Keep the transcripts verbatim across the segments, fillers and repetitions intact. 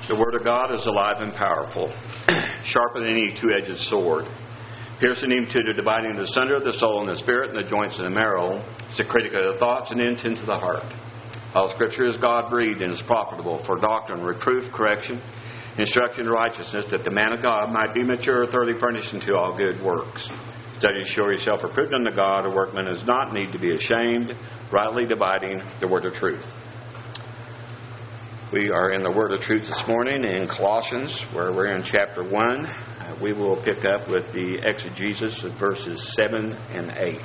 The Word of God is alive and powerful, sharper than any two-edged sword, piercing even to the dividing of the sunder of the soul and the spirit and the joints and the marrow. It's a critic of the thoughts and intent of the heart. All Scripture is God-breathed and is profitable for doctrine, reproof, correction, instruction in righteousness, that the man of God might be mature, thoroughly furnished unto all good works. Study to show yourself approved unto God, a workman does not need to be ashamed, rightly dividing the word of truth. We are in the Word of Truth this morning in Colossians, where we're in chapter one. Uh, we will pick up with the exegesis of verses seven and eight.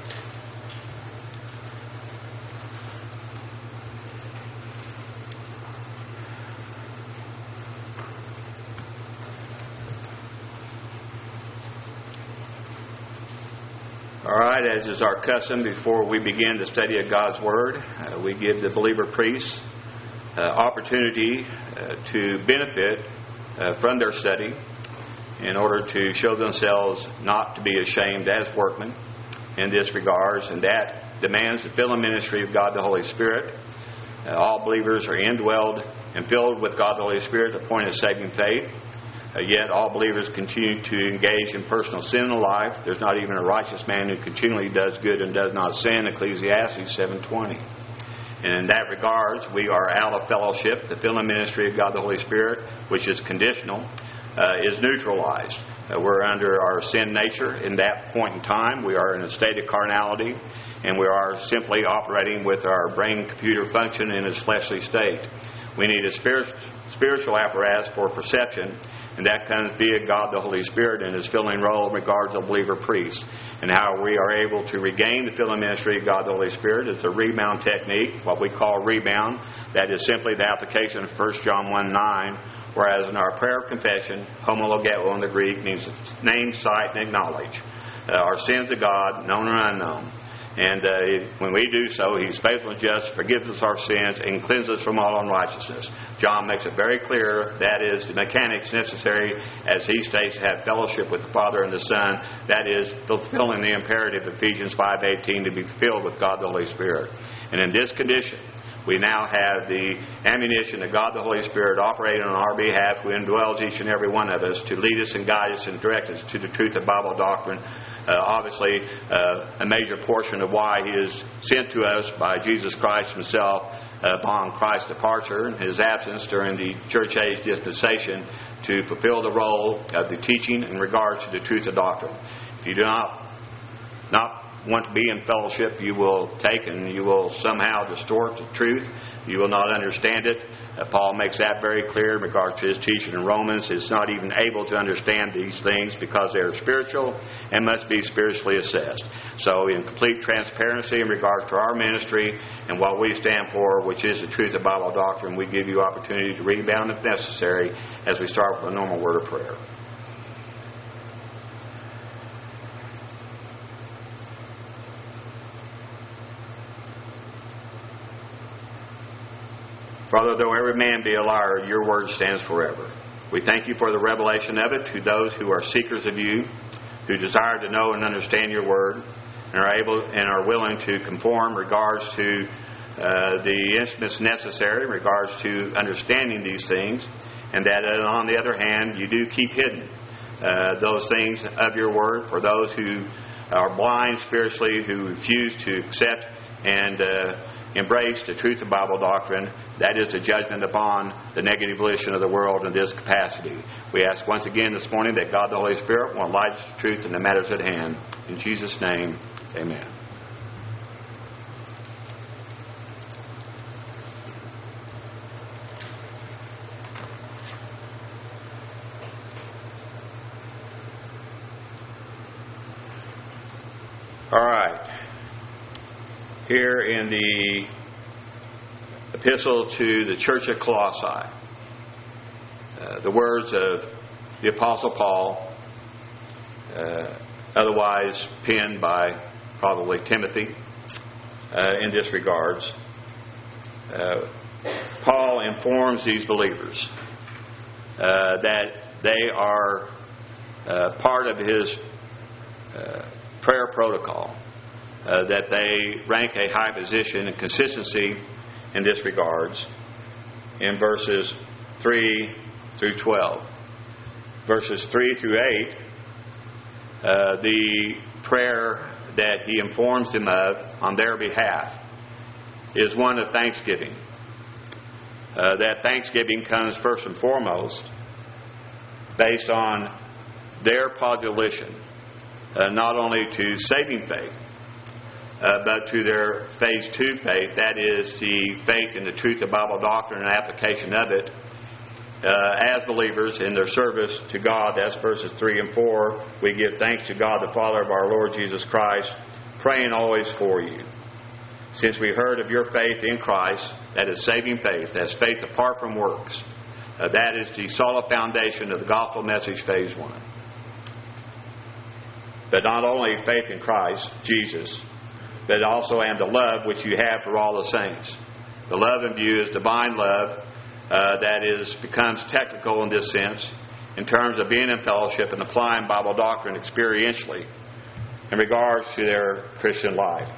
All right, as is our custom, before we begin the study of God's Word, uh, we give the believer priests Uh, opportunity uh, to benefit uh, from their study in order to show themselves not to be ashamed as workmen in this regards, and that demands the filling ministry of God the Holy Spirit. Uh, all believers are indwelled and filled with God the Holy Spirit at the point of saving faith. Uh, yet all believers continue to engage in personal sin in life. There's not even a righteous man who continually does good and does not sin, Ecclesiastes seven twenty. And in that regards, we are out of fellowship. The filling ministry of God the Holy Spirit, which is conditional, uh, is neutralized. Uh, we're under our sin nature in that point in time. We are in a state of carnality, and we are simply operating with our brain-computer function in its fleshly state. We need a spirit, spiritual apparatus for perception, and that comes via God the Holy Spirit in His filling role in regards to believer priests. And how we are able to regain the filling ministry of God the Holy Spirit is the rebound technique, what we call rebound. That is simply the application of First John one nine, whereas in our prayer of confession, homologeo in the Greek means name, sight, and acknowledge uh, our sins of God, known or unknown. And uh, when we do so, He's faithful and just, forgives us our sins, and cleanses us from all unrighteousness. John makes it very clear that is the mechanics necessary, as he states, to have fellowship with the Father and the Son. That is fulfilling the imperative of Ephesians five eighteen to be filled with God the Holy Spirit. And in this condition, we now have the ammunition of God the Holy Spirit operating on our behalf, who indwells each and every one of us to lead us and guide us and direct us to the truth of Bible doctrine. Uh, obviously, uh, a major portion of why He is sent to us by Jesus Christ Himself uh, upon Christ's departure and His absence during the church age dispensation to fulfill the role of the teaching in regards to the truth of doctrine. If you do not, not want to be in fellowship, you will take and you will somehow distort the truth. You will not understand it. Uh, Paul makes that very clear in regards to his teaching in Romans. It's not even able to understand these things because they are spiritual and must be spiritually assessed. So in complete transparency in regard to our ministry and what we stand for, which is the truth of Bible doctrine, we give you opportunity to rebound if necessary as we start with a normal word of prayer. Father, though every man be a liar, your word stands forever. We thank you for the revelation of it to those who are seekers of you, who desire to know and understand your word, and are able and are willing to conform in regards to uh, the instruments necessary in regards to understanding these things, and that uh, on the other hand, you do keep hidden uh, those things of your word for those who are blind spiritually, who refuse to accept and uh, embrace the truth of Bible doctrine. That is a judgment upon the negative volition of the world in this capacity. We ask once again this morning that God the Holy Spirit will enlighten the truth in the matters at hand. In Jesus' name, amen. All right. Here in the epistle to the church at Colossae, uh, the words of the Apostle Paul, uh, otherwise penned by probably Timothy uh, in this regards. Uh, Paul informs these believers uh, that they are uh, part of his uh, prayer protocol. Uh, that they rank a high position and consistency in this regards. In verses three through twelve. Verses three through eight, uh, the prayer that he informs them of on their behalf is one of thanksgiving. Uh, that thanksgiving comes first and foremost based on their position, uh, not only to saving faith, uh, but to their phase two faith, that is the faith in the truth of Bible doctrine and application of it uh, as believers in their service to God. That's verses three and four. We give thanks to God the Father of our Lord Jesus Christ, praying always for you. Since we heard of your faith in Christ, that is saving faith, that's faith apart from works. Uh, that is the solid foundation of the gospel message, phase one. But not only faith in Christ, Jesus, but also and the love which you have for all the saints. The love in view is divine love uh, that is becomes technical in this sense in terms of being in fellowship and applying Bible doctrine experientially in regards to their Christian life.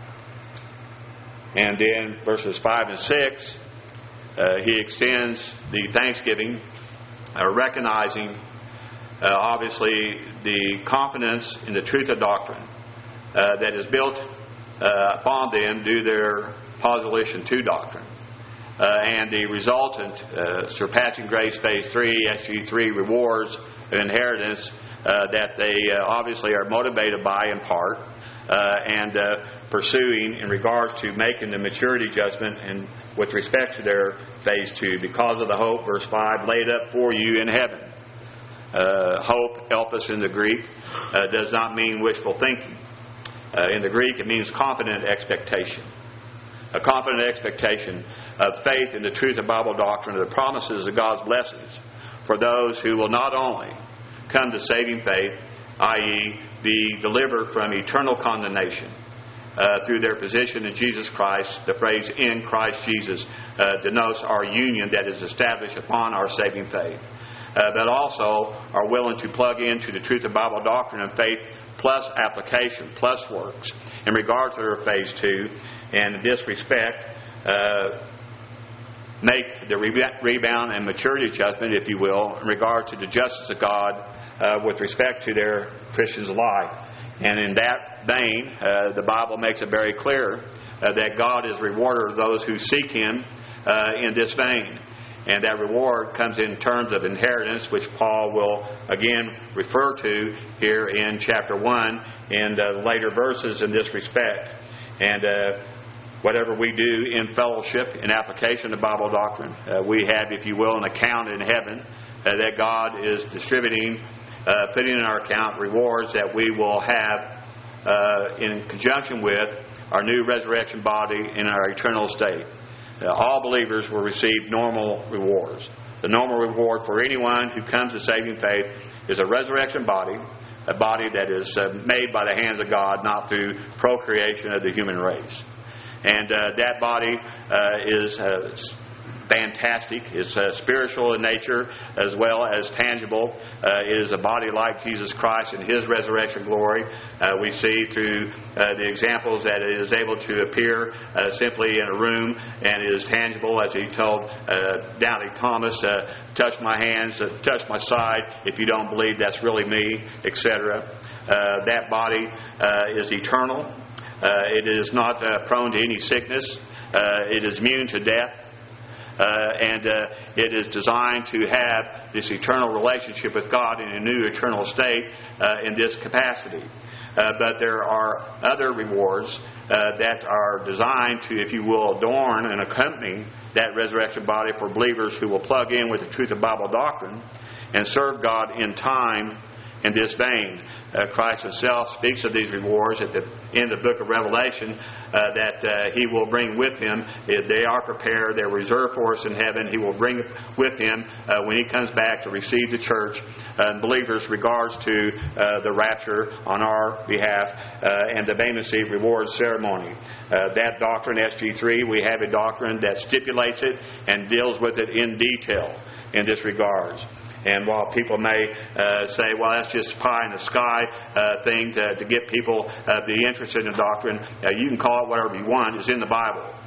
And then verses five and six, uh, he extends the thanksgiving, uh, recognizing uh, obviously the confidence in the truth of doctrine uh, that is built uh, upon them due their position to doctrine. Uh, and the resultant uh, surpassing grace phase three, S G three rewards of inheritance uh, that they uh, obviously are motivated by in part uh, and uh, pursuing in regards to making the maturity judgment and with respect to their phase two, because of the hope, verse five, laid up for you in heaven. Uh, hope, elpis in the Greek, uh, does not mean wishful thinking. Uh, in the Greek, it means confident expectation. A confident expectation of faith in the truth of Bible doctrine, of the promises of God's blessings for those who will not only come to saving faith, that is be delivered from eternal condemnation uh, through their position in Jesus Christ. The phrase in Christ Jesus uh, denotes our union that is established upon our saving faith. Uh, but also are willing to plug into the truth of Bible doctrine and faith plus application plus works in regard to their phase two, and in this respect uh, make the rebound and maturity judgment, if you will, in regard to the justice of God uh, with respect to their Christian's life. And in that vein, uh, the Bible makes it very clear uh, that God is rewarder of those who seek Him uh, in this vein. And that reward comes in terms of inheritance, which Paul will again refer to here in chapter one in the later verses in this respect. And uh, whatever we do in fellowship, in application of Bible doctrine, uh, we have, if you will, an account in heaven uh, that God is distributing, uh, putting in our account rewards that we will have uh, in conjunction with our new resurrection body in our eternal state. Uh, all believers will receive normal rewards. The normal reward for anyone who comes to saving faith is a resurrection body, a body that is uh, made by the hands of God, not through procreation of the human race. And uh, that body uh, is uh, fantastic. It's uh, spiritual in nature as well as tangible. Uh, it is a body like Jesus Christ in His resurrection glory. Uh, we see through uh, the examples that it is able to appear uh, simply in a room and it is tangible, as He told uh, Doubting Thomas, uh, touch my hands, uh, touch my side. If you don't believe that's really me, et cetera. Uh, that body uh, is eternal. Uh, it is not uh, prone to any sickness. Uh, it is immune to death. Uh, and uh, it is designed to have this eternal relationship with God in a new eternal state uh, in this capacity. Uh, but there are other rewards uh, that are designed to, if you will, adorn and accompany that resurrection body for believers who will plug in with the truth of Bible doctrine and serve God in time in this vein. Uh, Christ Himself speaks of these rewards at the end of the book of Revelation uh, that uh, He will bring with Him. They are prepared. They're reserved for us in heaven. He will bring with Him uh, when He comes back to receive the church uh, and believers regards to uh, the rapture on our behalf uh, and the Bema Seat reward ceremony. Uh, that doctrine, S G three, we have a doctrine that stipulates it and deals with it in detail in this regards. And while people may uh, say, well, that's just pie in the sky uh, thing to, to get people uh, to be interested in doctrine, uh, you can call it whatever you want. It's in the Bible.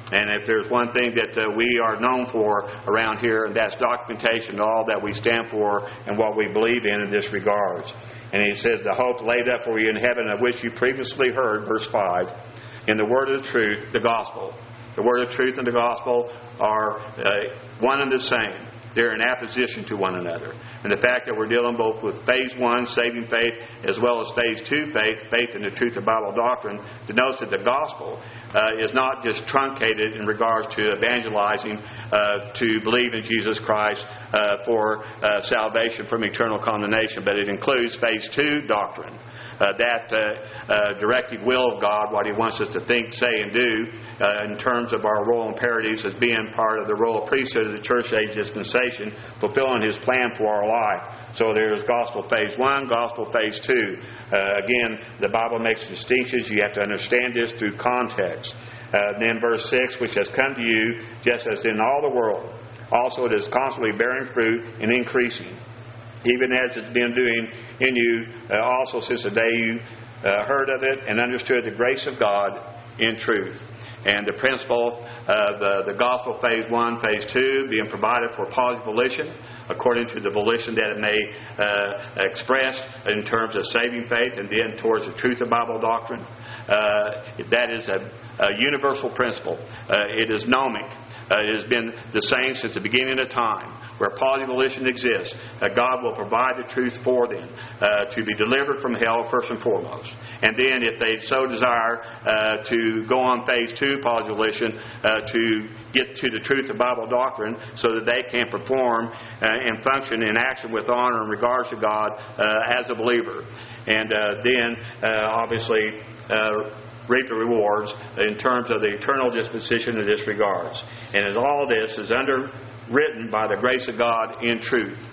And if there's one thing that uh, we are known for around here, and that's documentation of all that we stand for and what we believe in in this regards. And he says, the hope laid up for you in heaven, of which you previously heard, verse five, in the word of the truth, the gospel. The word of truth and the gospel are uh, one and the same. They're in opposition to one another. And the fact that we're dealing both with phase one, saving faith, as well as phase two, faith, faith in the truth of Bible doctrine, denotes that the gospel uh, is not just truncated in regards to evangelizing uh, to believe in Jesus Christ uh, for uh, salvation from eternal condemnation, but it includes phase two doctrine. Uh, that uh, uh, directive will of God, what He wants us to think, say, and do uh, in terms of our royal imperatives as being part of the royal priesthood of the church age dispensation, fulfilling His plan for our life. So there's gospel phase one, gospel phase two. Uh, again, the Bible makes distinctions. You have to understand this through context. Uh, then verse six, which has come to you just as in all the world. Also it is constantly bearing fruit and increasing, even as it's been doing in you uh, also since the day you uh, heard of it and understood the grace of God in truth. And the principle of uh, the gospel phase one, phase two, being provided for positive volition, according to the volition that it may uh, express in terms of saving faith, and then towards the truth of Bible doctrine. Uh, that is a, a universal principle. Uh, it is gnomic. Uh, it has been the same since the beginning of time. Where positive volition exists, uh, God will provide the truth for them uh, to be delivered from hell first and foremost. And then if they so desire uh, to go on phase two, positive volition, uh, to get to the truth of Bible doctrine so that they can perform uh, and function in action with honor in regards to God uh, as a believer. And uh, then, uh, obviously, uh, reap the rewards in terms of the eternal disposition in this regards. And as all this is underwritten by the grace of God in truth.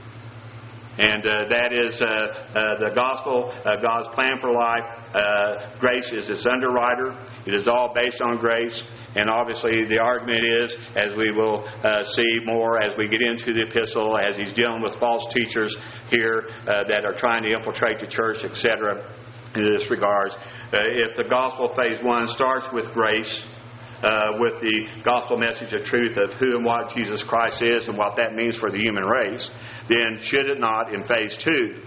And uh, that is uh, uh, the gospel, uh, God's plan for life. Uh, grace is its underwriter. It is all based on grace. And obviously the argument is, as we will uh, see more as we get into the epistle, as he's dealing with false teachers here uh, that are trying to infiltrate the church, et cetera, in this regards. Uh, if the gospel phase one starts with grace, uh, with the gospel message of truth of who and what Jesus Christ is and what that means for the human race, then should it not in phase two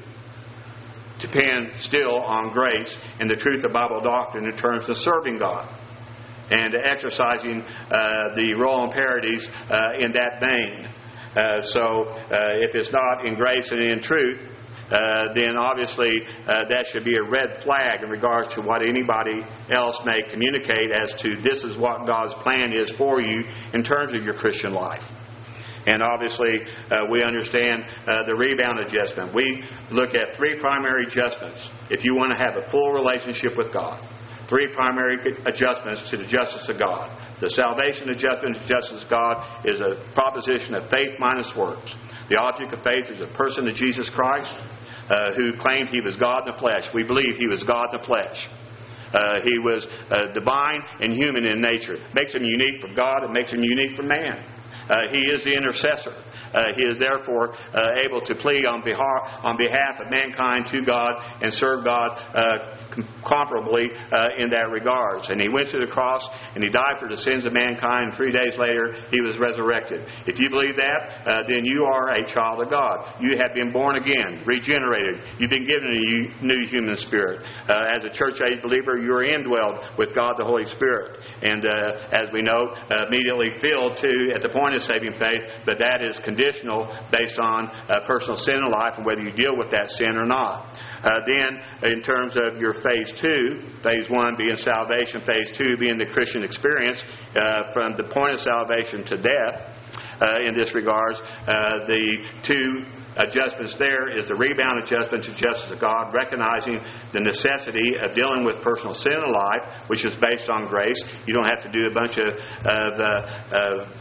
depend still on grace and the truth of Bible doctrine in terms of serving God and exercising uh, the royal imperatives uh, in that vein? Uh, so uh, if it's not in grace and in truth, Uh, then obviously uh, that should be a red flag in regards to what anybody else may communicate as to this is what God's plan is for you in terms of your Christian life. And obviously uh, we understand uh, the rebound adjustment. We look at three primary adjustments if you want to have a full relationship with God. Three primary adjustments to the justice of God. The salvation adjustment to justice of God is a proposition of faith minus works. The object of faith is a person of Jesus Christ uh, who claimed He was God in the flesh. We believe He was God in the flesh. Uh, he was uh, divine and human in nature. It makes Him unique from God. It makes Him unique from man. Uh, he is the intercessor. Uh, he is therefore uh, able to plead on behalf, on behalf of mankind to God and serve God uh, comparably uh, in that regards. And He went to the cross and He died for the sins of mankind. And three days later, He was resurrected. If you believe that, uh, then you are a child of God. You have been born again, regenerated. You've been given a new human spirit. Uh, as a church age believer, you are indwelled with God the Holy Spirit. And uh, as we note, uh, immediately filled too at the point of saving faith, but that is conditional based on uh, personal sin in life and whether you deal with that sin or not. Uh, then, in terms of your phase two, phase one being salvation, phase two being the Christian experience uh, from the point of salvation to death, uh, in this regards, uh, the two adjustments there is the rebound adjustment to justice of God, recognizing the necessity of dealing with personal sin in life, which is based on grace. You don't have to do a bunch of, of uh, uh,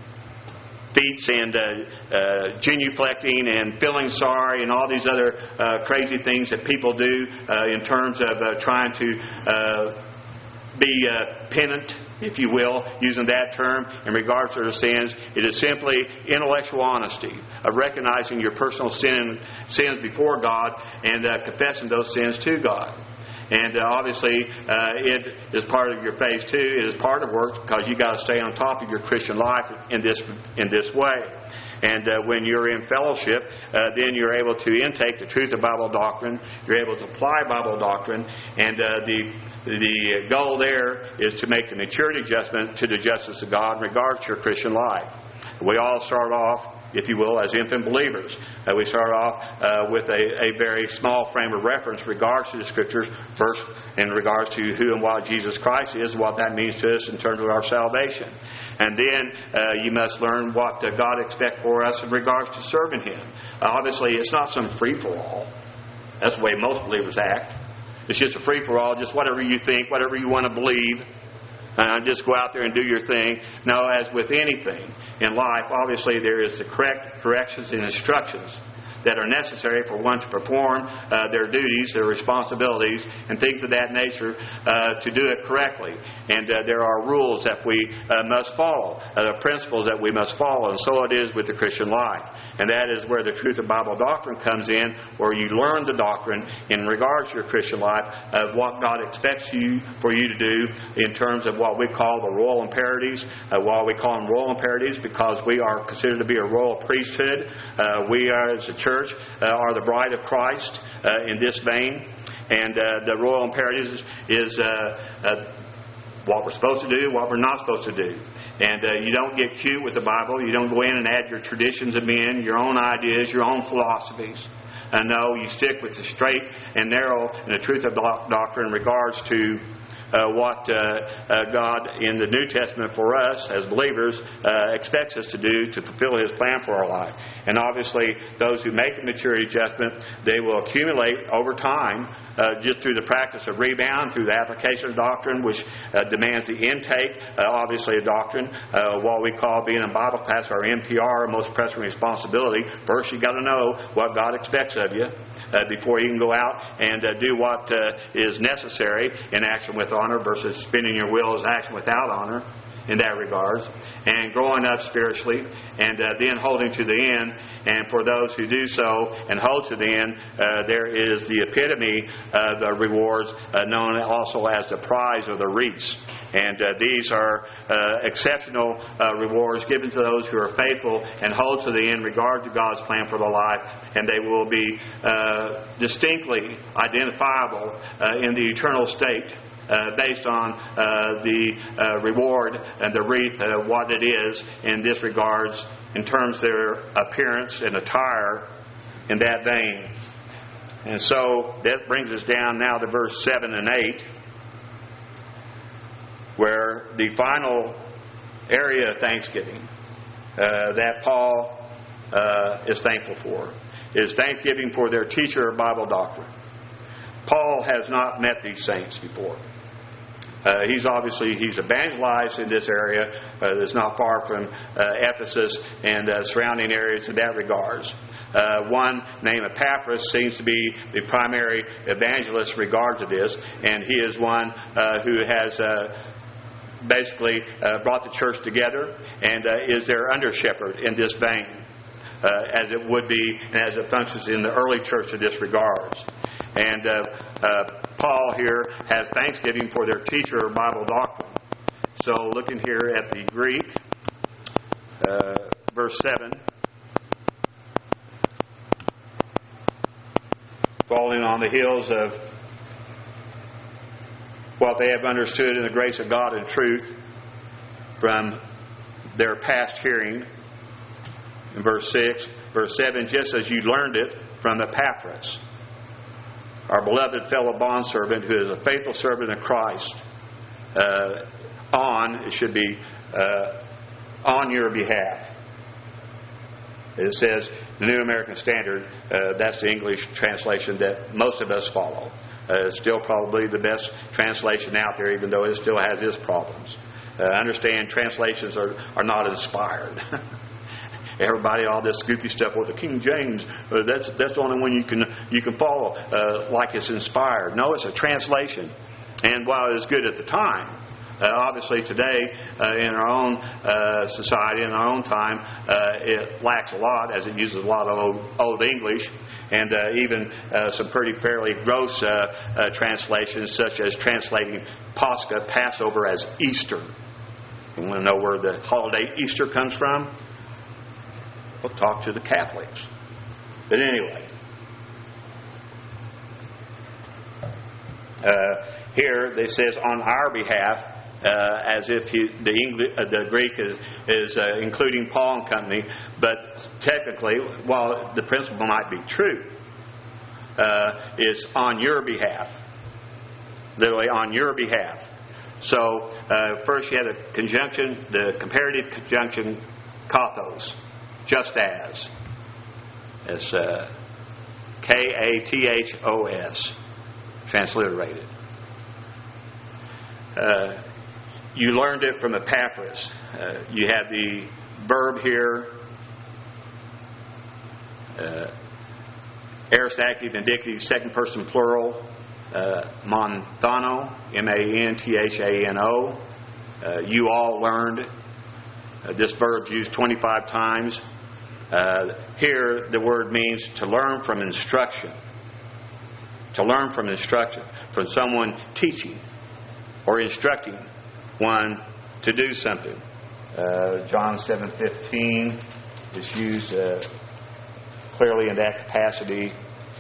feats and uh, uh, genuflecting and feeling sorry and all these other uh, crazy things that people do uh, in terms of uh, trying to uh, be uh, penitent, if you will, using that term in regards to their sins. It is simply intellectual honesty of recognizing your personal sin, sins before God and uh, confessing those sins to God. And uh, obviously, uh, it is part of your phase two. It is part of work because you got to stay on top of your Christian life in this in this way. And uh, when you're in fellowship, uh, then you're able to intake the truth of Bible doctrine. You're able to apply Bible doctrine, and uh, the the goal there is to make the maturity adjustment to the justice of God in regards to your Christian life. We all start off, if you will, as infant believers. Uh, we start off uh, with a, a very small frame of reference in regards to the Scriptures, first in regards to who and what Jesus Christ is, what that means to us in terms of our salvation. And then uh, you must learn what uh, God expects for us in regards to serving Him. Uh, obviously, it's not some free-for-all. That's the way most believers act. It's just a free-for-all, just whatever you think, whatever you want to believe. Uh, just go out there and do your thing. No, as with anything in life, obviously there is the correct corrections and instructions that are necessary for one to perform uh, their duties, their responsibilities, and things of that nature uh, to do it correctly. And uh, there are rules that we uh, must follow, uh, principles that we must follow, and so it is with the Christian life. And that is where the truth of Bible doctrine comes in, where you learn the doctrine in regards to your Christian life of what God expects you for you to do in terms of what we call the royal imperatives. Uh, why we call them royal imperatives? Because we are considered to be a royal priesthood. Uh, we are, as a church, Church uh, are the bride of Christ uh, in this vein, and uh, the royal imperatives is uh, uh, what we're supposed to do, what we're not supposed to do. And uh, you don't get cute with the Bible. You don't go in and add your traditions of men, your own ideas, your own philosophies. Uh, no, you stick with the straight and narrow and the truth of doctrine in regards to Uh, what uh, uh, God in the New Testament for us as believers uh, expects us to do to fulfill His plan for our life. And obviously, those who make the maturity adjustment, they will accumulate over time uh, just through the practice of rebound, through the application of doctrine, which uh, demands the intake, uh, obviously, of doctrine. Uh, what we call being a Bible class, our M P R, our most pressing responsibility. First, you got to know what God expects of you. Uh, before you can go out and uh, do what uh, is necessary in action with honor versus spinning your wheels action without honor in that regards. And growing up spiritually and uh, then holding to the end. And for those who do so and hold to the end, uh, there is the epitome of the rewards uh, known also as the prize or the wreaths. And uh, these are uh, exceptional uh, rewards given to those who are faithful and hold to the end in regard to God's plan for their life. And they will be uh, distinctly identifiable uh, in the eternal state uh, based on uh, the uh, reward and the wreath, uh, what it is in this regards in terms of their appearance and attire in that vein. And so that brings us down now to verse seven and eight. Where the final area of thanksgiving uh, that Paul uh, is thankful for is thanksgiving for their teacher of Bible doctrine. Paul has not met these saints before. Uh, he's obviously he's evangelized in this area uh, that's not far from uh, Ephesus and uh, surrounding areas in that regards. Uh, one named Epaphras seems to be the primary evangelist in regard to this, and he is one uh, who has uh, basically uh, brought the church together and uh, is their under shepherd in this vein, uh, as it would be and as it functions in the early church in this regards. And uh, uh, Paul here has thanksgiving for their teacher of Bible doctrine. So looking here at the Greek, uh, verse seven, falling on the heels of what they have understood in the grace of God and truth from their past hearing. In verse six, verse seven, just as you learned it from Epaphras, our beloved fellow bondservant who is a faithful servant of Christ, uh, on, it should be, uh, on your behalf. It says, the New American Standard, uh, that's the English translation that most of us follow. Uh, it's still probably the best translation out there, even though it still has its problems. Uh, understand, translations are, are not inspired. Everybody, all this goofy stuff with the King James, uh, that's that's the only one you can you can follow uh, like it's inspired. No, it's a translation. And while it was good at the time, Uh, obviously today, uh, in our own uh, society, in our own time, uh, it lacks a lot, as it uses a lot of old, old English, and uh, even uh, some pretty fairly gross uh, uh, translations, such as translating Pascha, Passover, as Easter. You want to know where the holiday Easter comes from? We'll talk to the Catholics. But anyway, uh, here it says on our behalf, uh, as if he, the English, uh, the Greek is is uh, including Paul and company. But technically, while the principle might be true, uh, it's on your behalf, literally on your behalf. So uh, first you had a conjunction, the comparative conjunction, kathos, just as. It's uh, K A T H O S, transliterated. Uh, you learned it from Epaphras. Uh, you have the verb here, uh, aorist active, indicative, second person plural, uh, manthano, M A N T H A N O. Uh, you all learned. Uh, this verb's used twenty-five times. Uh, here, the word means to learn from instruction. To learn from instruction. From someone teaching or instructing one to do something. Uh, John seven fifteen is used uh, clearly in that capacity.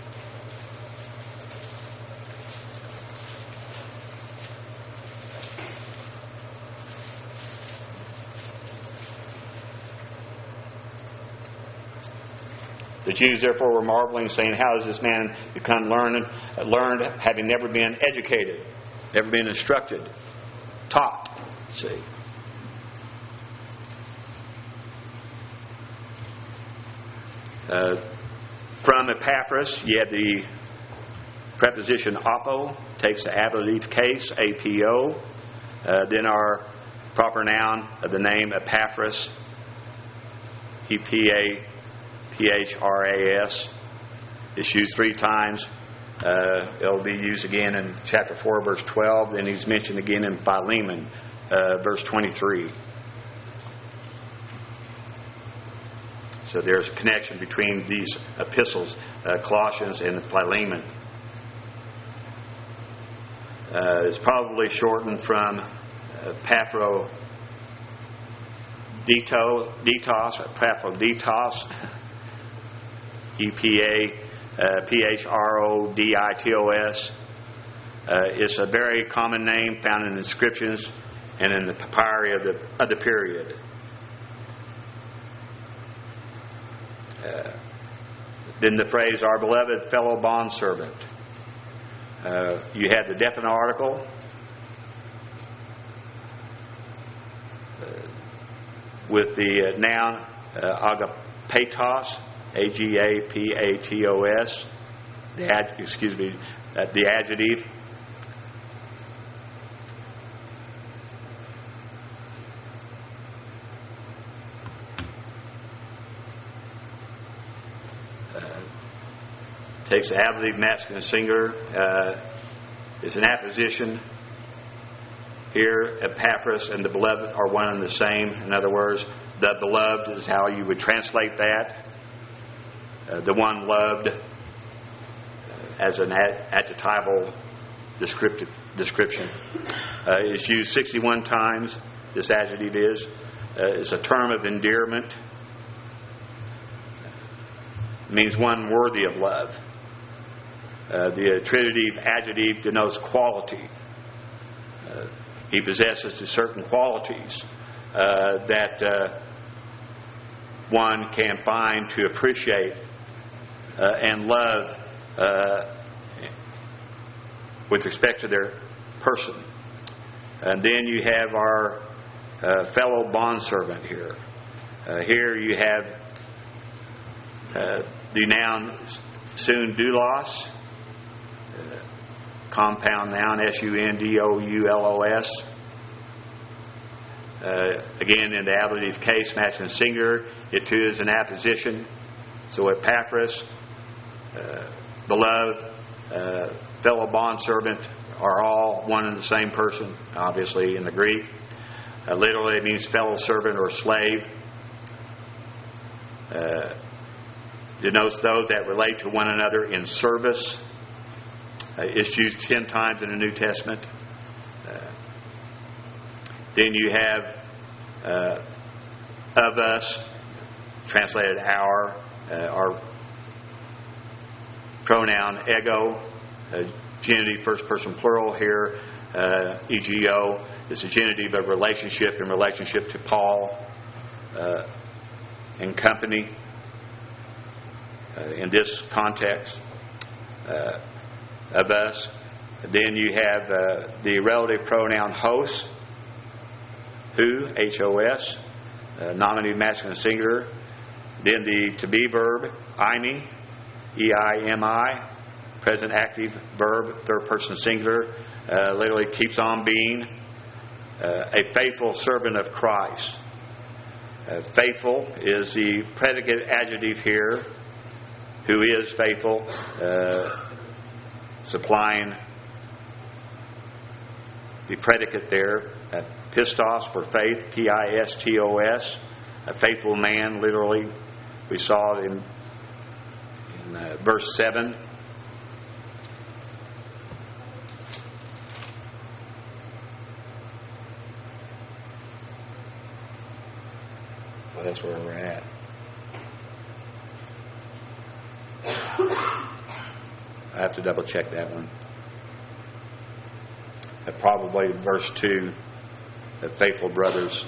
The Jews therefore were marveling, saying, "How does this man become learned, learned having never been educated, never been instructed, taught?" See. Uh, from Epaphras, you have the preposition apo, takes the ablative case, A P O. Uh, then our proper noun of the name Epaphras, E P A P H R A S. It's used three times. Uh, it'll be used again in chapter four, verse twelve. Then he's mentioned again in Philemon, uh, verse twenty-three. So there's a connection between these epistles, uh, Colossians and Philemon. Uh, it's probably shortened from uh, Paphrodito, Ditos, or Paphrodito, E P A uh, P H R O D I T O S. Uh, it's a very common name found in inscriptions and in the papyri of the of the period. Uh, then the phrase, "our beloved fellow bondservant." Uh, you have the definite article. Uh, with the uh, noun uh, agapetos, A G A P A T O S. The ad, excuse me, uh, the adjective. Takes the ablative masculine singular. Uh, it's an apposition. Here, Epaphras and the beloved are one and the same. In other words, the beloved is how you would translate that. Uh, the one loved uh, as an ad- adjectival descriptive description uh, is used sixty-one times. This adjective is. Uh, it's a term of endearment. It means one worthy of love. Uh, the attributive adjective denotes quality. Uh, he possesses certain qualities uh, that uh, one can find to appreciate uh, and love uh, with respect to their person. And then you have our uh, fellow bondservant here. Uh, here you have uh, the noun soon doulos. Uh, compound noun, S U N D O U L O S. Uh, again, in the ablative case, masculine singular, it too is an apposition. So Epaphras, uh, beloved, uh, fellow bondservant are all one and the same person, obviously, in the Greek. Uh, literally, it means fellow servant or slave. Uh, denotes those that relate to one another in service. Uh, it's used ten times in the New Testament. Uh, then you have uh, of us, translated our, uh, our pronoun ego, uh, genitive first person plural here, uh, ego is a genitive of relationship in relationship to Paul uh, and company uh, in this context uh, of us. Then you have uh, the relative pronoun hos, who, H O S, uh, nominative masculine singular. Then the to be verb, imi, E I M I, present active verb, third person singular, uh, literally keeps on being uh, a faithful servant of Christ. Uh, faithful is the predicate adjective here, who is faithful, uh, supplying the predicate there, uh, pistos for faith, P I S T O S, a faithful man, literally. We saw it in, in uh, verse seven. Well, that's where we're at. I have to double check that one. Uh, probably verse two, the faithful brothers.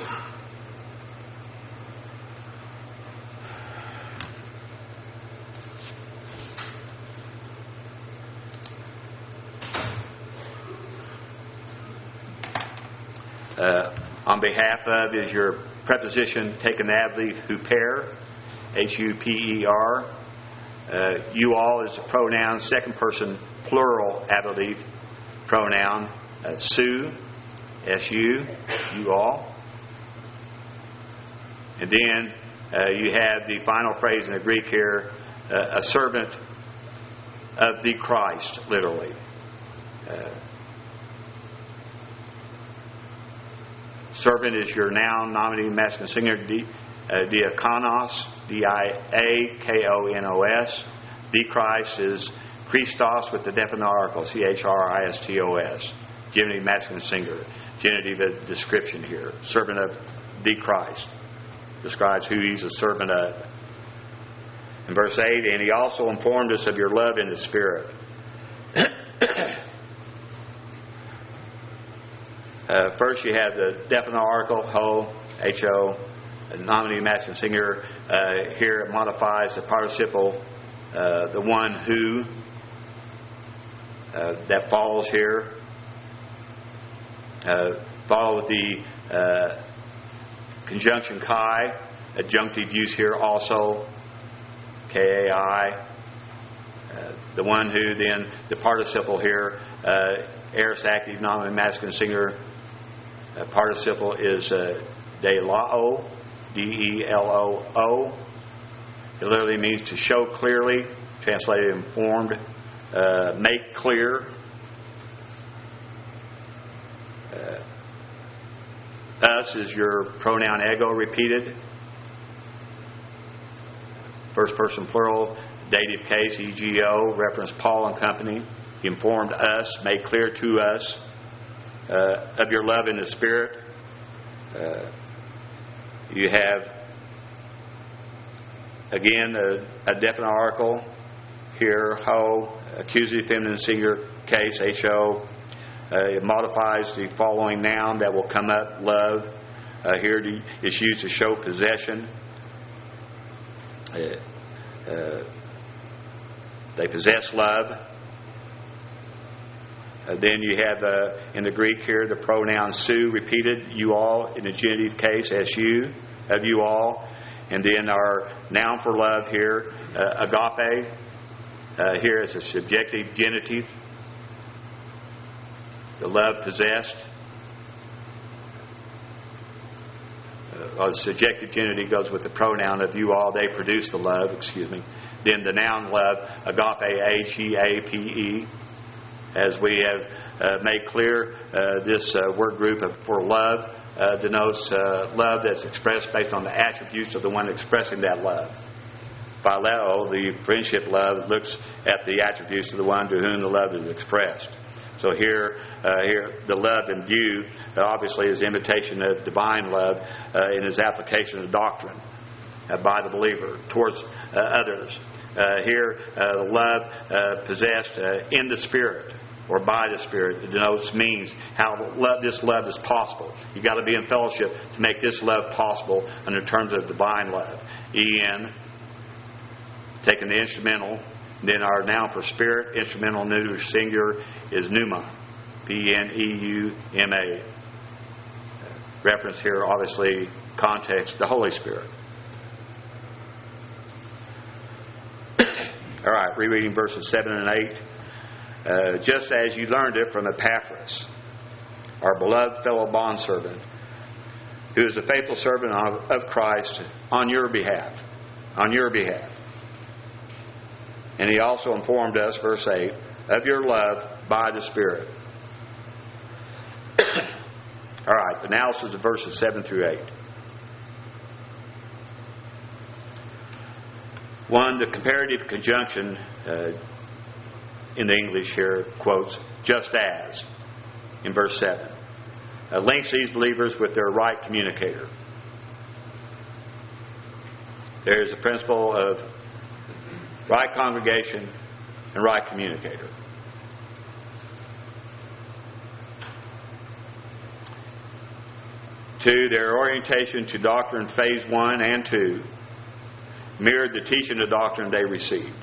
Uh, on behalf of is your preposition taken adjective huper, H U P E R. Uh, you all is a pronoun, second person plural adjective pronoun, uh, su, S U, you all. And then uh, you have the final phrase in the Greek here, uh, a servant of the Christ, literally. Uh, Servant is your noun, nominative masculine singular, di, uh, diakonos, D I A K O N O S. The Christ is Christos with the definite article, C H R I S T O S. Genitive masculine singular. Genitive description here. Servant of the Christ. Describes who he's a servant of. In verse eight, and he also informed us of your love in the Spirit. Uh, first, you have the definite article, ho, H O, nominative masculine singular. Uh, here it modifies the participle, uh, the one who, uh, that follows here. Uh, follow with the uh, conjunction kai, adjunctive use here also, K A I. Uh, the one who, then the participle here, uh, aorist active, nominative masculine singular. Uh, participle is uh, delao, D E L O O. It literally means to show clearly, translated informed, uh, make clear. Uh, us is your pronoun ego repeated. First person plural, dative case, E G O, reference Paul and company. He informed us, made clear to us. Uh, of your love in the Spirit. Uh, you have, again, a, a definite article here, ho, accusative feminine singular case, H O. Uh, it modifies the following noun that will come up, love. Uh, here it's used to show possession. Uh, uh, they possess love. Uh, then you have uh, in the Greek here the pronoun su repeated, you all, in the genitive case, S U, of you all. And then our noun for love here, uh, agape, uh, here is a subjective genitive. The love possessed. Uh, the subjective genitive goes with the pronoun of you all, they produce the love, excuse me. Then the noun love, agape, A G A P E. As we have uh, made clear, uh, this uh, word group of, for love uh, denotes uh, love that's expressed based on the attributes of the one expressing that love. Phileo, the friendship love, looks at the attributes of the one to whom the love is expressed. So here, uh, here, the love in view, uh, obviously, is imitation of divine love uh, in its application of doctrine uh, by the believer towards uh, others. Uh, here, uh, the love uh, possessed uh, in the Spirit or by the Spirit. It denotes means how love, this love is possible. You've got to be in fellowship to make this love possible under terms of divine love. En, taking the instrumental. Then our noun for spirit, instrumental, neuter, singular, is pneuma. P N E U M A. Reference here, obviously, context, the Holy Spirit. All right, rereading verses seven and eight. Uh, just as you learned it from Epaphras, our beloved fellow bondservant, who is a faithful servant of, of Christ on your behalf. On your behalf. And he also informed us, verse eight, of your love by the Spirit. All right, analysis of verses seven through eight. One, the comparative conjunction uh, in the English here quotes, just as, in verse seven. Uh, links these believers with their right communicator. There is a principle of right congregation and right communicator. Two, their orientation to doctrine, phase one and two, mirrored the teaching of doctrine they received.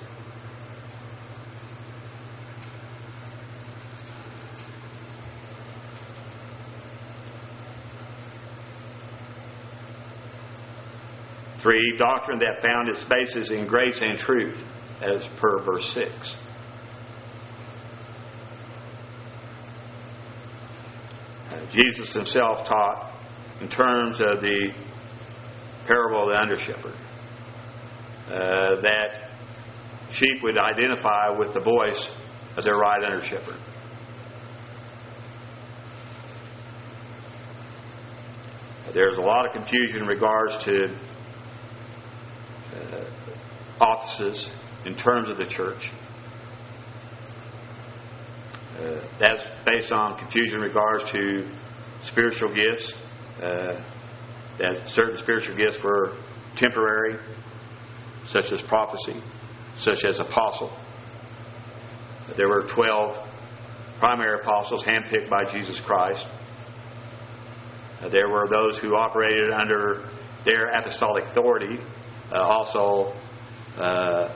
Three, doctrine that found its basis in grace and truth, as per verse six. Uh, Jesus himself taught in terms of the parable of the under-shepherd uh, that sheep would identify with the voice of their right under-shepherd. There's a lot of confusion in regards to uh, offices in terms of the church. Uh, that's based on confusion in regards to spiritual gifts. Uh, that certain spiritual gifts were temporary, such as prophecy, such as apostle. There were twelve primary apostles handpicked by Jesus Christ. Uh, there were those who operated under their apostolic authority, uh, also uh,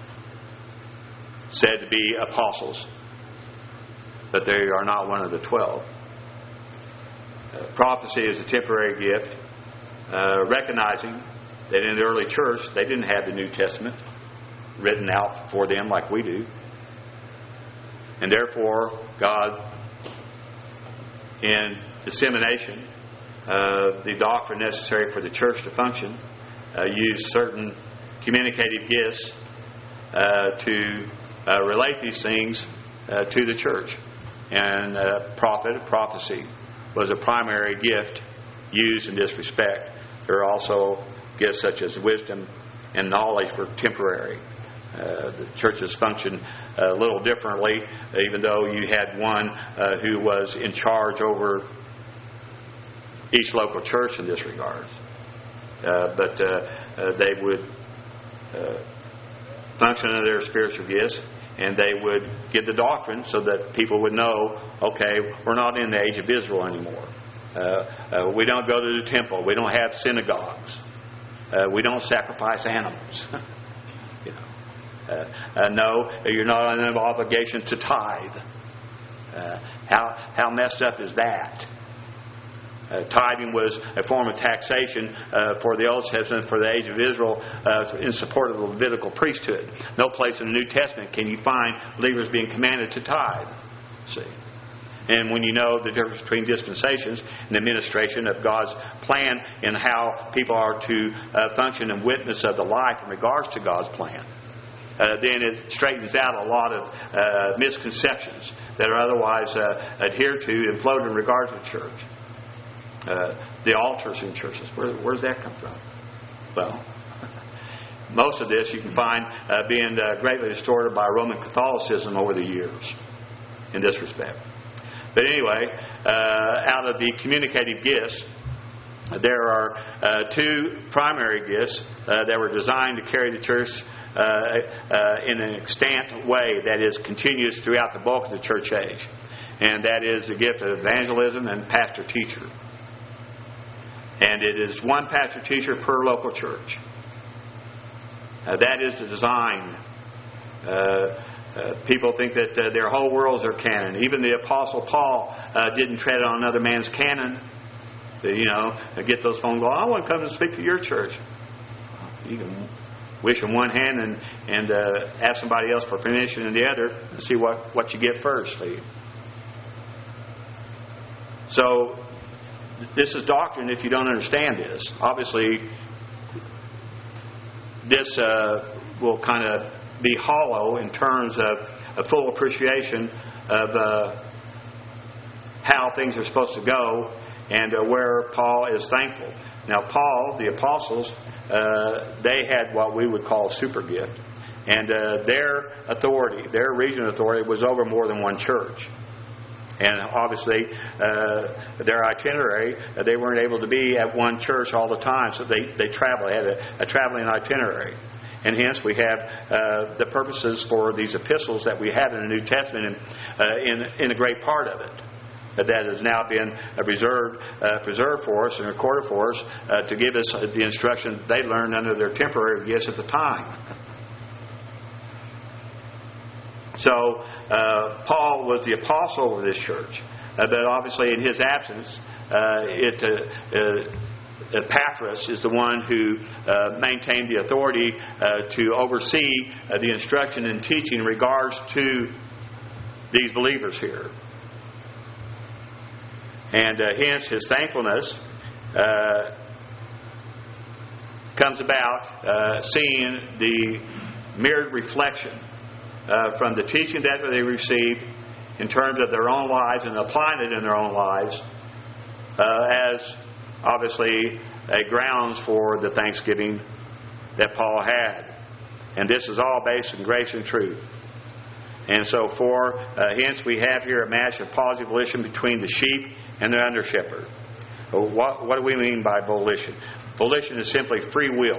said to be apostles, but they are not one of the twelve. Uh, prophecy is a temporary gift, uh, recognizing that in the early church they didn't have the New Testament written out for them like we do. And therefore, God, in dissemination of the doctrine necessary for the church to function, uh, used certain communicative gifts uh, to uh, relate these things uh, to the church. And uh, prophet, prophecy, was a primary gift used in this respect. There are also gifts such as wisdom and knowledge were temporary. Uh, the churches functioned a little differently, even though you had one uh, who was in charge over each local church in this regard. Uh, but uh, uh, they would uh, function under their spiritual gifts, and they would give the doctrine so that people would know, okay, we're not in the age of Israel anymore. Uh, uh, we don't go to the temple. We don't have synagogues. Uh, we don't sacrifice animals. you know, uh, uh, no, you're not under an obligation to tithe. Uh, how how messed up is that? Uh, tithing was a form of taxation uh, for the Old Testament, for the age of Israel, uh, in support of the Levitical priesthood. No place in the New Testament can you find believers being commanded to tithe. See, and when you know the difference between dispensations and the administration of God's plan and how people are to uh, function and witness of the life in regards to God's plan, uh, then it straightens out a lot of uh, misconceptions that are otherwise uh, adhered to and floated in regards to the church. Uh, the altars in churches, where, where does that come from? Well, most of this you can find uh, being uh, greatly distorted by Roman Catholicism over the years in this respect. But anyway, uh, out of the communicative gifts, there are uh, two primary gifts uh, that were designed to carry the church uh, uh, in an extant way that is continuous throughout the bulk of the church age. And that is the gift of evangelism and pastor-teacher. And it is one pastor-teacher per local church. Uh, that is the design. Uh, uh, people think that uh, their whole world is their canon. Even the Apostle Paul uh, didn't tread on another man's canon. You know, get those phone calls. I want to come and speak to your church. You can wish in one hand and and uh, ask somebody else for permission in the other, and see what, what you get first. So this is doctrine. If you don't understand this, obviously, this uh, will kind of be hollow in terms of a full appreciation of uh, how things are supposed to go. And uh, where Paul is thankful. Now, Paul, the apostles, uh, they had what we would call super gift. And uh, their authority, their regional authority, was over more than one church. And obviously, uh, their itinerary, uh, they weren't able to be at one church all the time. So they, they traveled, they had a, a traveling itinerary. And hence we have uh, the purposes for these epistles that we have in the New Testament and uh, in, in a great part of it. That has now been reserved, uh, preserved for us and recorded for us uh, to give us the instruction they learned under their temporary gifts at the time. So uh, Paul was the apostle of this church, uh, but obviously in his absence, uh, it uh, uh, Epaphras is the one who uh, maintained the authority uh, to oversee uh, the instruction and teaching in regards to these believers here. And uh, hence his thankfulness uh, comes about uh, seeing the mirrored reflection uh, from the teaching that they received in terms of their own lives and applying it in their own lives uh, as obviously a grounds for the thanksgiving that Paul had. And this is all based in grace and truth. And so for, uh, hence we have here a match of positive volition between the sheep and the under shepherd. What, what do we mean by volition? Volition is simply free will.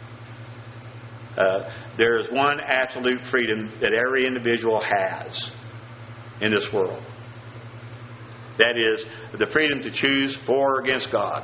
Uh, there is one absolute freedom that every individual has in this world. That is the freedom to choose for or against God.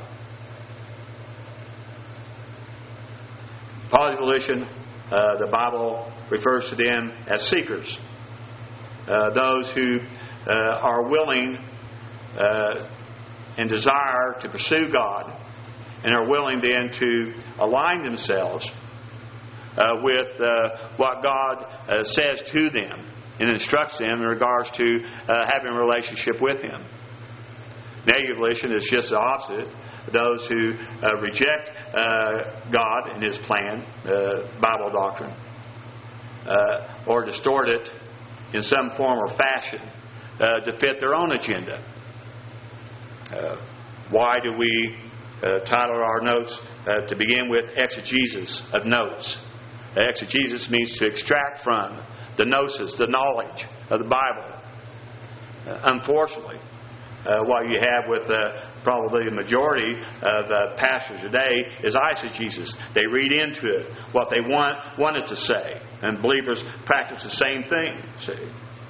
Positive volition, uh, the Bible refers to them as seekers. Uh, those who uh, are willing uh, and desire to pursue God and are willing then to align themselves uh, with uh, what God uh, says to them and instructs them in regards to uh, having a relationship with Him. Negative volition is just the opposite. Those who uh, reject uh, God and His plan, uh, Bible doctrine, uh, or distort it in some form or fashion uh, to fit their own agenda. Uh, why do we uh, title our notes uh, to begin with exegesis of notes? Uh, exegesis means to extract from the gnosis, the knowledge of the Bible. Uh, unfortunately, uh, what you have with uh, probably the majority of uh, pastors today is eisegesis. They read into it what they want want it to say. And believers practice the same thing. See?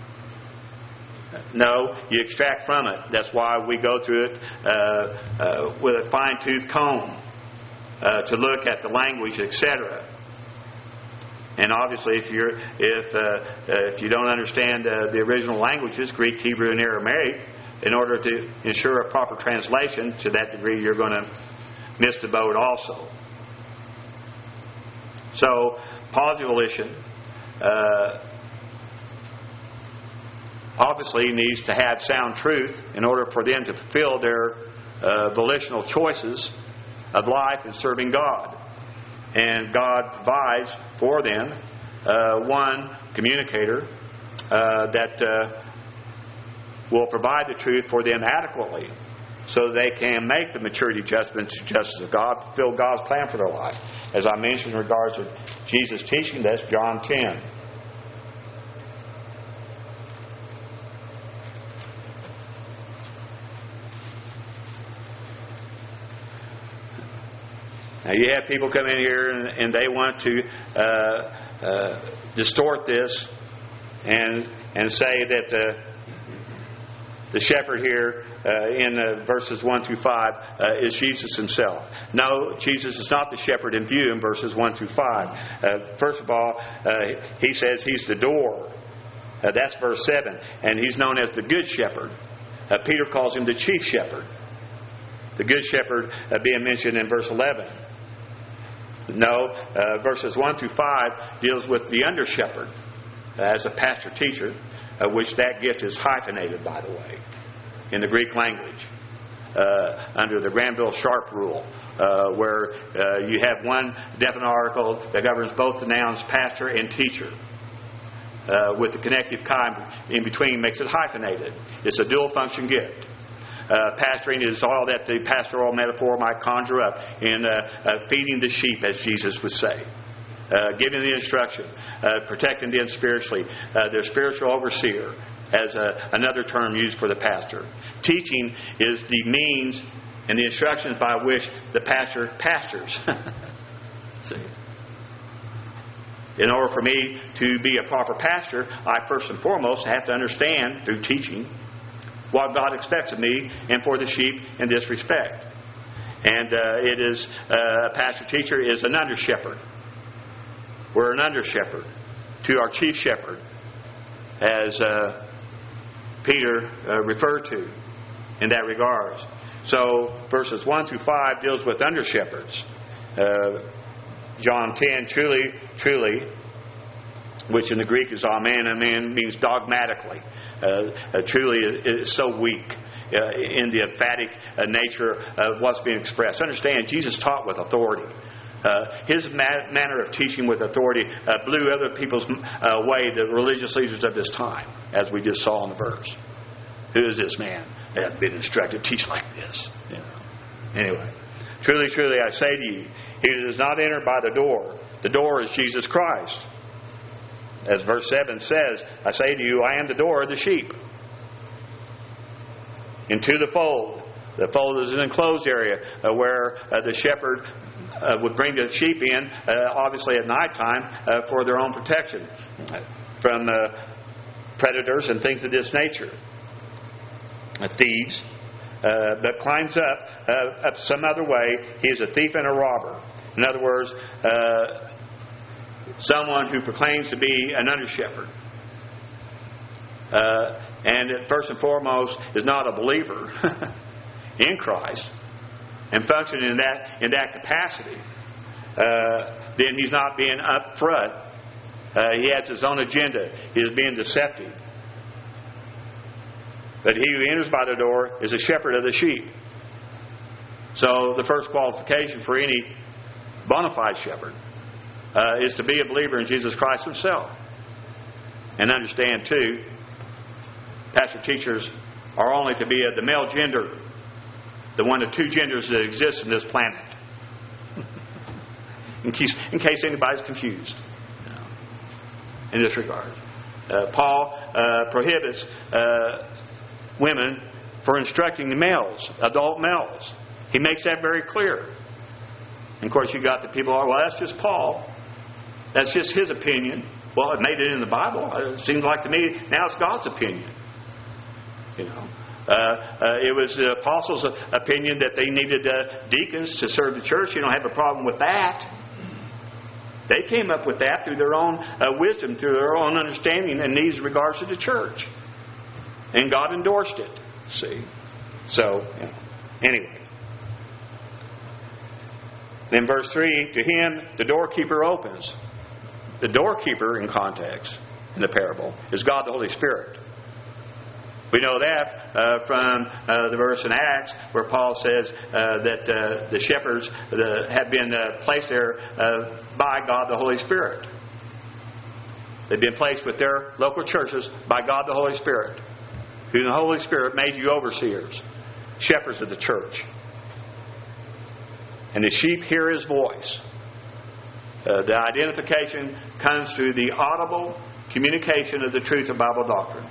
No, you extract from it. That's why we go through it uh, uh, with a fine-tooth comb uh, to look at the language, et cetera. And obviously, if you're if uh, uh, if you don't understand uh, the original languages, Greek, Hebrew, and Aramaic, in order to ensure a proper translation, to that degree, you're going to miss the boat also. So, positive volition uh, obviously needs to have sound truth in order for them to fulfill their uh, volitional choices of life and serving God. And God provides for them uh, one communicator uh, that uh, will provide the truth for them adequately, so that they can make the maturity judgments justice of God, fulfill God's plan for their life. As I mentioned in regards to Jesus' teaching, that's John ten. Now you have people come in here and, and they want to uh, uh, distort this and and say that the the shepherd here uh, in uh, verses one through five uh, is Jesus himself. No, Jesus is not the shepherd in view in verses one through five. Uh, first of all, uh, he says he's the door. Uh, that's verse seven, and he's known as the good shepherd. Uh, Peter calls him the chief shepherd. The good shepherd uh, being mentioned in verse eleven. No, uh, verses one through five deals with the under shepherd uh, as a pastor teacher, uh, which that gift is hyphenated, by the way, in the Greek language, uh, under the Granville-Sharp rule, uh, where uh, you have one definite article that governs both the nouns pastor and teacher, uh, with the connective chi in between makes it hyphenated. It's a dual function gift. Uh, pastoring is all that the pastoral metaphor might conjure up in uh, uh, feeding the sheep, as Jesus would say, uh, giving the instruction, uh, protecting them spiritually, uh, their spiritual overseer, as a, another term used for the pastor. Teaching is the means and the instructions by which the pastor pastors. See? In order for me to be a proper pastor, I first and foremost have to understand through teaching what God expects of me and for the sheep in this respect. And uh, it is, uh, a pastor teacher is an under shepherd. We're an under shepherd to our chief shepherd, as uh, Peter uh, referred to in that regards. So verses one through five deals with under shepherds. Uh, John ten, truly, truly, which in the Greek is amen, amen means dogmatically. Uh, uh, truly is so weak uh, in the emphatic uh, nature of what's being expressed. Understand, Jesus taught with authority. Uh, his ma- manner of teaching with authority uh, blew other people's uh, away, the religious leaders of this time, as we just saw in the verse. Who is this man that has been instructed to teach like this? You know. Anyway, truly, truly, I say to you, he who does not enter by the door, the door is Jesus Christ. As verse seven says, I say to you, I am the door of the sheep. Into the fold. The fold is an enclosed area uh, where uh, the shepherd uh, would bring the sheep in, uh, obviously at nighttime, uh, for their own protection uh, from uh, predators and things of this nature. Uh, thieves. Uh, but climbs up, uh, up some other way. He is a thief and a robber. In other words, uh, someone who proclaims to be an under shepherd, uh, and first and foremost is not a believer in Christ and functioning in that in that capacity, uh, then he's not being upfront. Uh, he has his own agenda. He is being deceptive. But he who enters by the door is a shepherd of the sheep. So the first qualification for any bona fide shepherd Uh, is to be a believer in Jesus Christ himself. And understand, too, pastor teachers are only to be of the male gender, the one of two genders that exist in this planet. in, case, in case anybody's confused, you know, in this regard. Uh, Paul uh, prohibits uh, women for instructing the males, adult males. He makes that very clear. And of course, you got the people who are, well, that's just Paul. That's just his opinion. Well, it made it in the Bible. It seems like to me now it's God's opinion. You know, uh, uh, it was the apostles' opinion that they needed uh, deacons to serve the church. You don't have a problem with that. They came up with that through their own uh, wisdom, through their own understanding in these regards to the church, and God endorsed it. See, so you know, anyway. Then verse three, to him the doorkeeper opens. The doorkeeper, in context, in the parable, is God the Holy Spirit. We know that uh, from uh, the verse in Acts where Paul says uh, that uh, the shepherds uh, have been uh, placed there uh, by God the Holy Spirit. They've been placed with their local churches by God the Holy Spirit, who the Holy Spirit made you overseers, shepherds of the church. And the sheep hear His voice. Uh, the identification comes through the audible communication of the truth of Bible doctrine.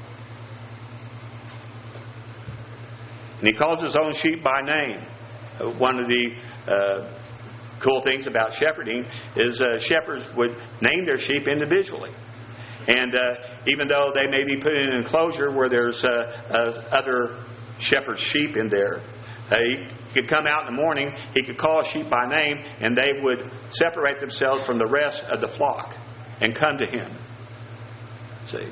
And He calls His own sheep by name. Uh, one of the uh, cool things about shepherding is uh, shepherds would name their sheep individually. And uh, even though they may be put in an enclosure where there's uh, uh, other shepherd sheep in there, uh, he could come out in the morning, he could call a sheep by name, and they would separate themselves from the rest of the flock and come to him. See?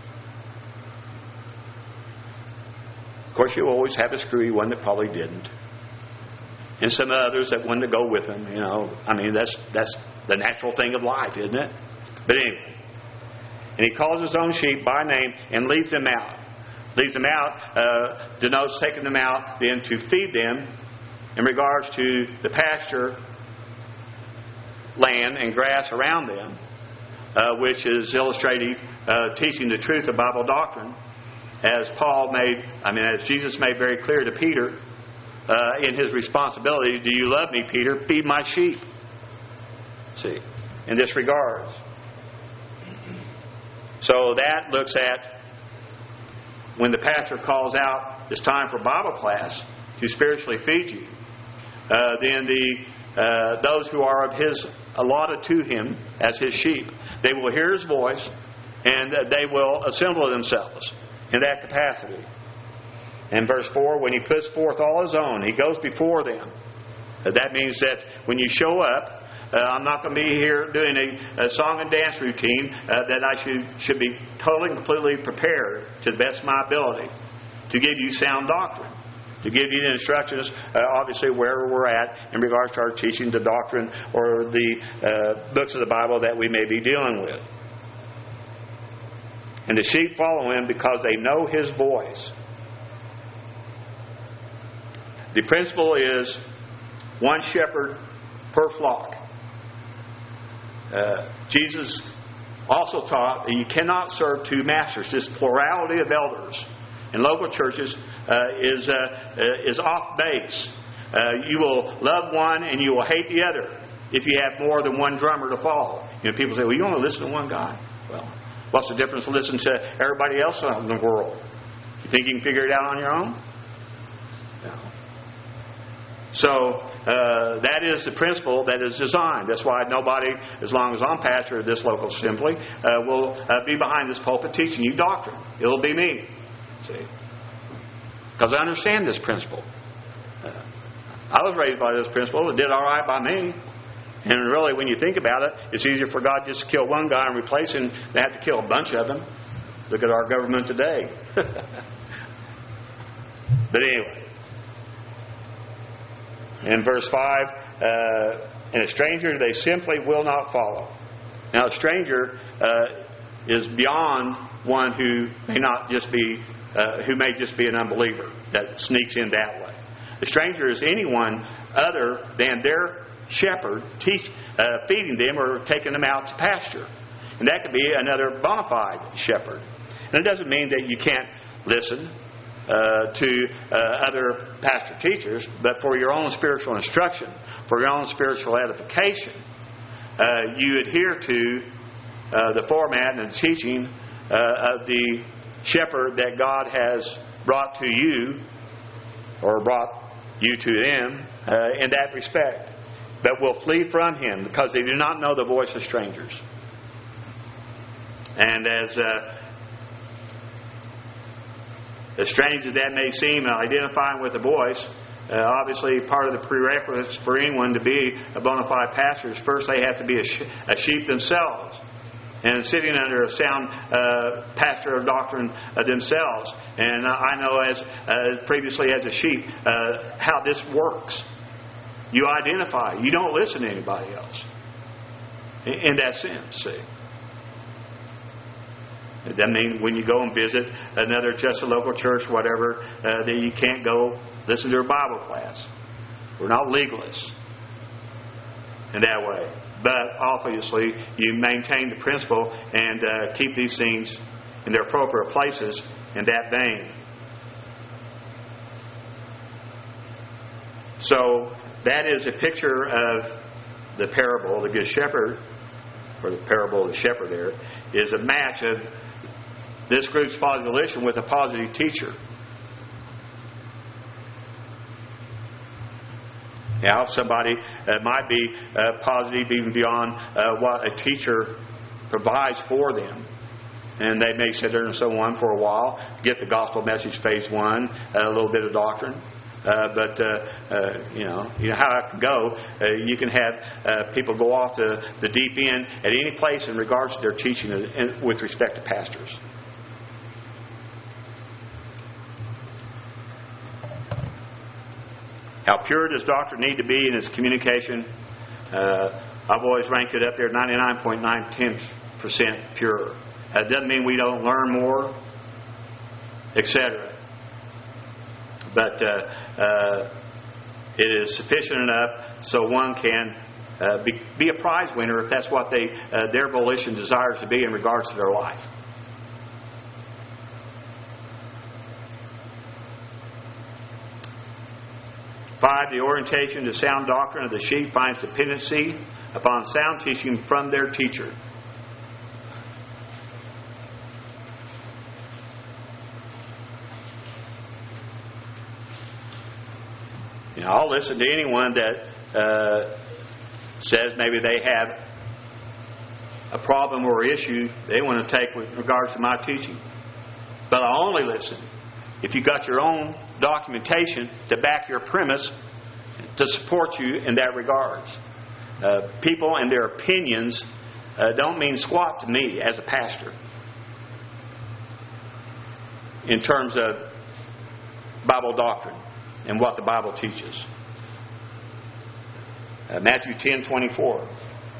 Of course, you always have a screwy one that probably didn't. And some others that wanted to go with him. You know, I mean, that's that's the natural thing of life, isn't it? But anyway. And he calls his own sheep by name and leads them out. Leads them out uh, denotes taking them out then to feed them in regards to the pasture land and grass around them, uh, which is illustrative, uh, teaching the truth of Bible doctrine, as Paul made, I mean, as Jesus made very clear to Peter uh, in his responsibility. Do you love me, Peter? Feed my sheep. See, in this regards. So that looks at when the pastor calls out, it's time for Bible class to spiritually feed you. Uh, then the uh, those who are of his allotted to him as his sheep, they will hear his voice and uh, they will assemble themselves in that capacity. And verse four, when he puts forth all his own, he goes before them. Uh, that means that when you show up, Uh, I'm not going to be here doing a, a song and dance routine uh, that I should should be totally and completely prepared to the best of my ability to give you sound doctrine, to give you the instructions, uh, obviously wherever we're at in regards to our teaching, the doctrine, or the uh, books of the Bible that we may be dealing with. And the sheep follow him because they know his voice. The principle is one shepherd per flock. Uh, Jesus also taught that you cannot serve two masters. This plurality of elders in local churches uh, is uh, uh, is off base. Uh, you will love one and you will hate the other if you have more than one drummer to follow. You know, people say, "Well, you only listen to one guy." Well, what's the difference to listen to everybody else in the world? You think you can figure it out on your own? No. So uh, that is the principle that is designed. That's why nobody, as long as I'm pastor of this local assembly, uh, will uh, be behind this pulpit teaching you doctrine. It'll be me. See? Because I understand this principle. Uh, I was raised by this principle. It did all right by me. And really, when you think about it, it's easier for God just to kill one guy and replace him than have to kill a bunch of them. Look at our government today. But anyway. In verse five, uh, and a stranger they simply will not follow. Now, a stranger uh, is beyond one who may not just be, uh, who may just be an unbeliever that sneaks in that way. A stranger is anyone other than their shepherd, teach, uh, feeding them or taking them out to pasture, and that could be another bona fide shepherd. And it doesn't mean that you can't listen Uh, to uh, other pastor teachers, but for your own spiritual instruction, for your own spiritual edification, uh, you adhere to uh, the format and the teaching uh, of the shepherd that God has brought to you, or brought you to them uh, in that respect, but will flee from him because they do not know the voice of strangers. And as uh, As strange as that may seem, identifying with the voice, uh, obviously part of the prerequisites for anyone to be a bona fide pastor is first they have to be a, sh- a sheep themselves, and sitting under a sound uh, pastor of doctrine uh, themselves. And I know as uh, previously as a sheep uh, how this works. You identify. You don't listen to anybody else. In, in that sense, see. That means when you go and visit another just a local church, whatever, uh, that you can't go listen to a Bible class. We're not legalists in that way. But obviously, you maintain the principle and uh, keep these things in their appropriate places in that vein. So that is a picture of the parable of the Good Shepherd, or the parable of the shepherd there, is a match of this group's positive volition with a positive teacher. Now, somebody uh, might be uh, positive even beyond uh, what a teacher provides for them. And they may sit there and so on for a while, get the gospel message phase one, a little bit of doctrine. Uh, but, uh, uh, you know, you know how it can go. Uh, you can have uh, people go off the, the deep end at any place in regards to their teaching with respect to pastors. How pure does doctrine need to be in its communication? Uh, I've always ranked it up there ninety-nine point nine percent pure. That doesn't mean we don't learn more, et cetera. But uh, uh, it is sufficient enough so one can uh, be, be a prize winner if that's what they uh, their volition desires to be in regards to their life. Five, the orientation to sound doctrine of the sheep finds dependency upon sound teaching from their teacher. You know, I'll listen to anyone that uh, says maybe they have a problem or issue they want to take with regards to my teaching. But I'll only listen if you got your own documentation to back your premise to support you in that regards. Uh, people and their opinions uh, don't mean squat to me as a pastor in terms of Bible doctrine and what the Bible teaches. Uh, Matthew ten twenty-four.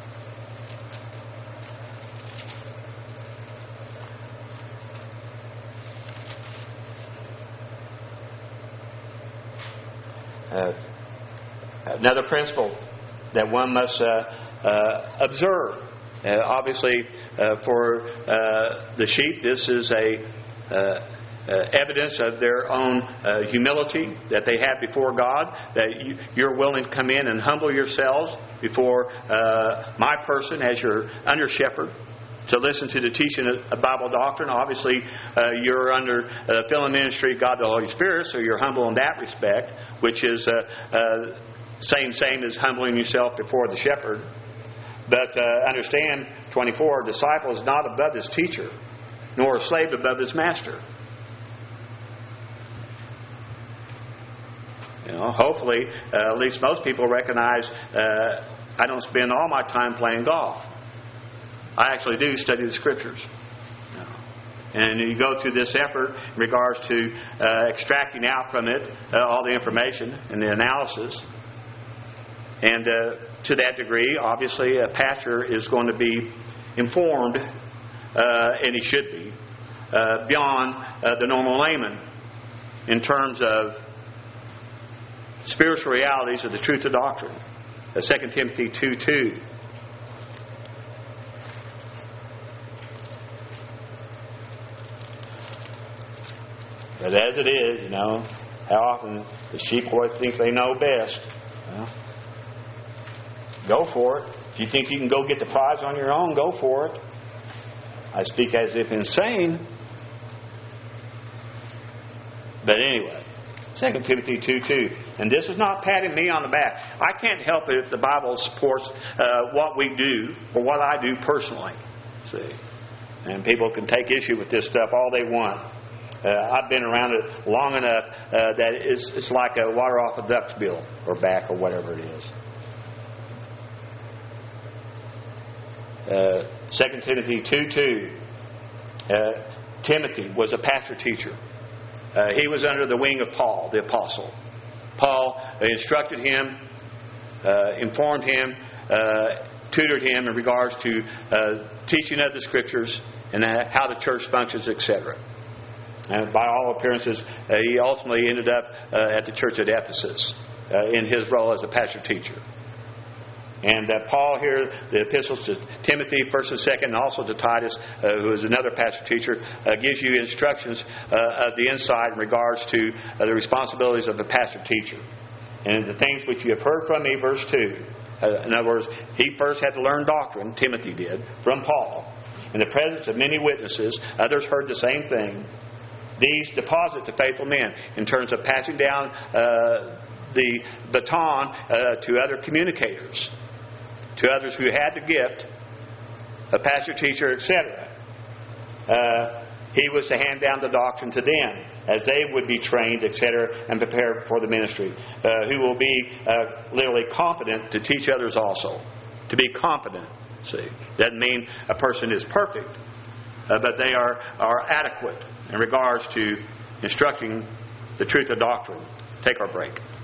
Uh, another principle that one must uh, uh, observe. Uh, obviously, uh, for uh, the sheep, this is a uh, uh, evidence of their own uh, humility that they have before God. That you, you're willing to come in and humble yourselves before uh, my person as your under shepherd, to listen to the teaching of Bible doctrine. Obviously, uh, you're under the uh, filling ministry of God the Holy Spirit, so you're humble in that respect, which is uh, uh, same same as humbling yourself before the shepherd. But uh, understand, twenty-four, a disciple is not above his teacher, nor a slave above his master. You know, hopefully, uh, at least most people recognize uh, I don't spend all my time playing golf. I actually do study the Scriptures. And you go through this effort in regards to uh, extracting out from it uh, all the information and the analysis. And uh, to that degree, obviously, a pastor is going to be informed, uh, and he should be, uh, beyond uh, the normal layman in terms of spiritual realities of the truth of doctrine. Uh, Second Timothy two two. But as it is, you know, how often the sheep boy thinks they know best. Well, go for it. If you think you can go get the prize on your own, go for it. I speak as if insane. But anyway, Second Timothy two two. And this is not patting me on the back. I can't help it if the Bible supports uh, what we do or what I do personally. See? And people can take issue with this stuff all they want. Uh, I've been around it long enough uh, that it's, it's like a water off a duck's bill or back or whatever it is. Uh, Second Timothy two two. Uh, Timothy was a pastor teacher. Uh, he was under the wing of Paul, the apostle. Paul instructed him, uh, informed him, uh, tutored him in regards to uh, teaching of the Scriptures and uh, how the church functions, et cetera. And by all appearances, uh, he ultimately ended up uh, at the church at Ephesus uh, in his role as a pastor teacher. And uh, Paul here, the epistles to Timothy, first and second, and also to Titus, uh, who is another pastor teacher, uh, gives you instructions uh, of the insight in regards to uh, the responsibilities of a pastor teacher. And the things which you have heard from me, verse two. Uh, in other words, he first had to learn doctrine, Timothy did, from Paul. In the presence of many witnesses, others heard the same thing. These deposit to faithful men in terms of passing down uh, the baton uh, to other communicators, to others who had the gift, a pastor, teacher, et cetera. Uh, he was to hand down the doctrine to them as they would be trained, et cetera, and prepared for the ministry. Uh, who will be uh, literally competent to teach others also. To be competent, see, doesn't mean a person is perfect, uh, but they are, are adequate in regards to instructing the truth of doctrine. Take our break.